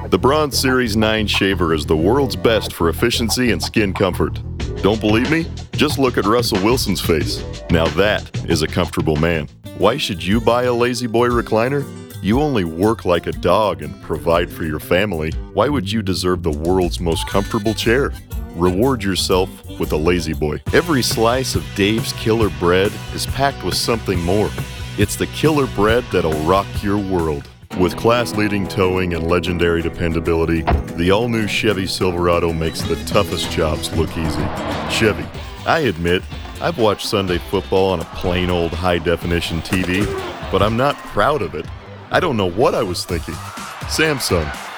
The Bronze Series 9 shaver is the world's best for efficiency and skin comfort. Don't believe me? Just look at Russell Wilson's face. Now that is a comfortable man. Why should you buy a La-Z-Boy recliner? You only work like a dog and provide for your family. Why would you deserve the world's most comfortable chair? Reward yourself with a La-Z-Boy. Every slice of Dave's Killer Bread is packed with something more. It's the killer bread that'll rock your world. With class-leading towing and legendary dependability, the all-new Chevy Silverado makes the toughest jobs look easy. Chevy. I admit, I've watched Sunday football on a plain old high-definition TV, but I'm not proud of it. I don't know what I was thinking. Samsung.